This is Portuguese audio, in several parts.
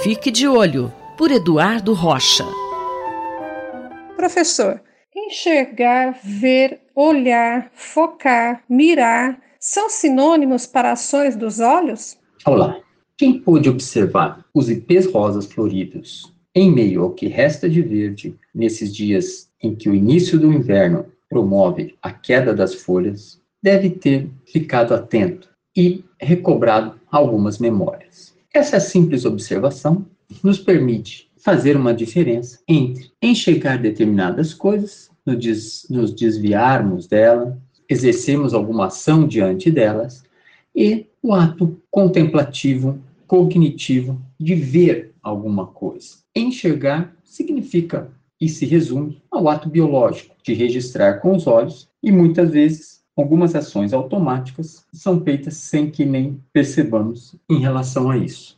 Fique de Olho, por Eduardo Rocha. Professor, enxergar, ver, olhar, focar, mirar são sinônimos para ações dos olhos? Olá! Quem pôde observar os ipês rosas floridos em meio ao que resta de verde nesses dias em que o início do inverno promove a queda das folhas, deve ter ficado atento e recobrado algumas memórias. Essa simples observação nos permite fazer uma diferença entre enxergar determinadas coisas, nos desviarmos dela, exercermos alguma ação diante delas, e o ato contemplativo, cognitivo, de ver alguma coisa. Enxergar significa e se resume ao ato biológico de registrar com os olhos, e muitas vezes algumas ações automáticas são feitas sem que nem percebamos em relação a isso.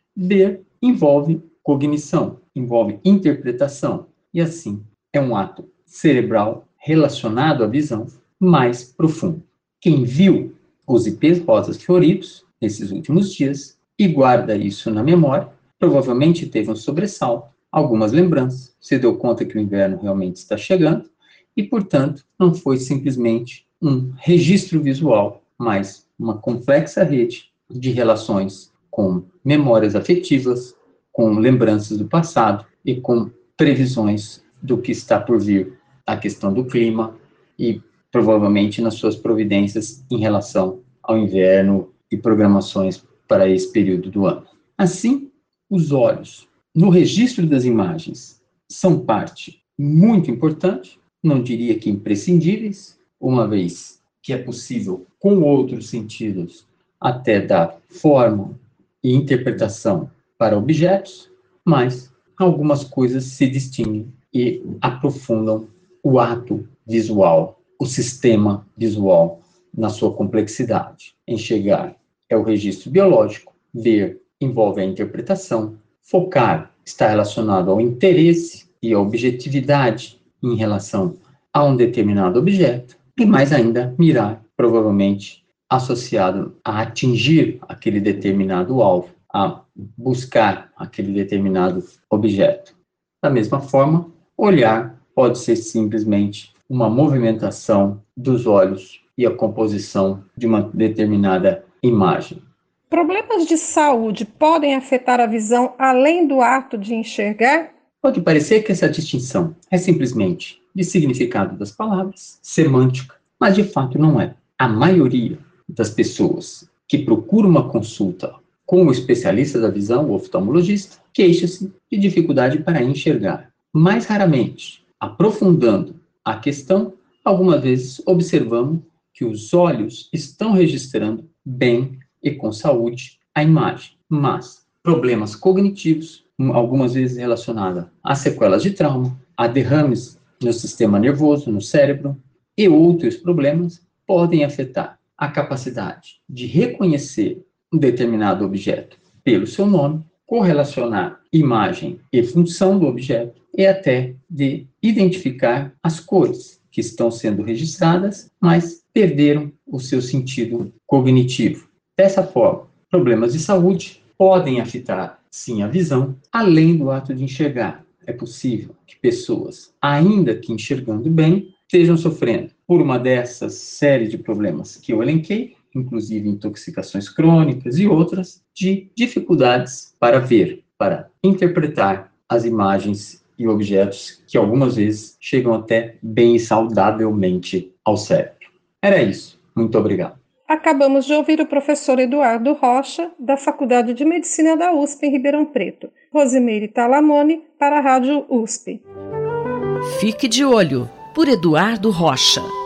Ver envolve cognição, envolve interpretação, e assim é um ato cerebral relacionado à visão mais profundo. Quem viu os ipês rosas floridos nesses últimos dias e guarda isso na memória, provavelmente teve um sobressalto, algumas lembranças, se deu conta que o inverno realmente está chegando e, portanto, não foi simplesmente um registro visual, mas uma complexa rede de relações com memórias afetivas, com lembranças do passado e com previsões do que está por vir, a questão do clima e provavelmente nas suas providências em relação ao inverno e programações para esse período do ano. Assim, os olhos, no registro das imagens, são parte muito importante, não diria que imprescindíveis, uma vez que é possível, com outros sentidos, até dar forma e interpretação para objetos, mas algumas coisas se distinguem e aprofundam o ato visual, o sistema visual na sua complexidade. Enxergar é o registro biológico, ver envolve a interpretação, focar está relacionado ao interesse e à objetividade em relação a um determinado objeto, e mais ainda, mirar, provavelmente associado a atingir aquele determinado alvo, a buscar aquele determinado objeto. Da mesma forma, olhar pode ser simplesmente uma movimentação dos olhos e a composição de uma determinada imagem. Problemas de saúde podem afetar a visão além do ato de enxergar? Pode parecer que essa distinção é simplesmente de significado das palavras, semântica, mas de fato não é. A maioria das pessoas que procuram uma consulta com o especialista da visão, o oftalmologista, queixa-se de dificuldade para enxergar. Mais raramente, aprofundando a questão, algumas vezes observamos que os olhos estão registrando bem e com saúde a imagem, mas problemas cognitivos, algumas vezes relacionados a sequelas de trauma, a derrames no sistema nervoso, no cérebro, e outros problemas podem afetar a capacidade de reconhecer um determinado objeto pelo seu nome, correlacionar imagem e função do objeto e até de identificar as cores que estão sendo registradas, mas perderam o seu sentido cognitivo. Dessa forma, problemas de saúde podem afetar, sim, a visão, além do ato de enxergar. É possível que pessoas, ainda que enxergando bem, estejam sofrendo por uma dessas séries de problemas que eu elenquei, inclusive intoxicações crônicas e outras, de dificuldades para ver, para interpretar as imagens e objetos que algumas vezes chegam até bem saudavelmente ao cérebro. Era isso. Muito obrigado. Acabamos de ouvir o professor Eduardo Rocha, da Faculdade de Medicina da USP em Ribeirão Preto. Rosimeire Talamone, para a Rádio USP. Fique de Olho, por Eduardo Rocha.